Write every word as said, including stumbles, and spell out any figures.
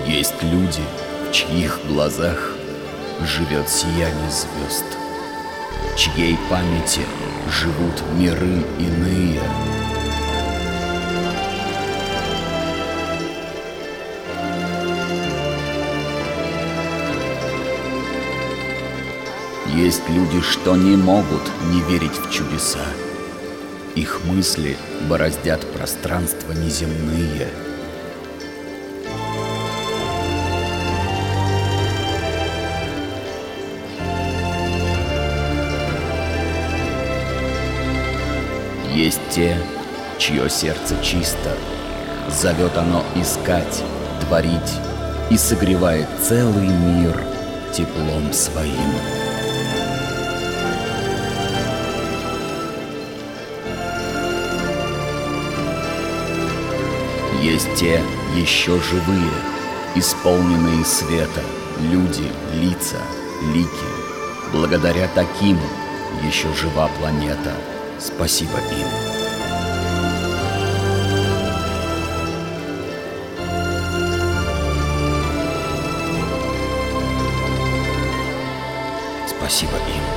Есть люди, в чьих глазах живет сияние звезд, в чьей памяти живут миры иные. Есть люди, что не могут не верить в чудеса. Их мысли бороздят пространства неземные. Есть те, чье сердце чисто, зовет оно искать, творить и согревает целый мир теплом своим. Есть те, еще живые, исполненные света, люди, лица, лики. Благодаря таким еще жива планета. Спасибо им. Спасибо им.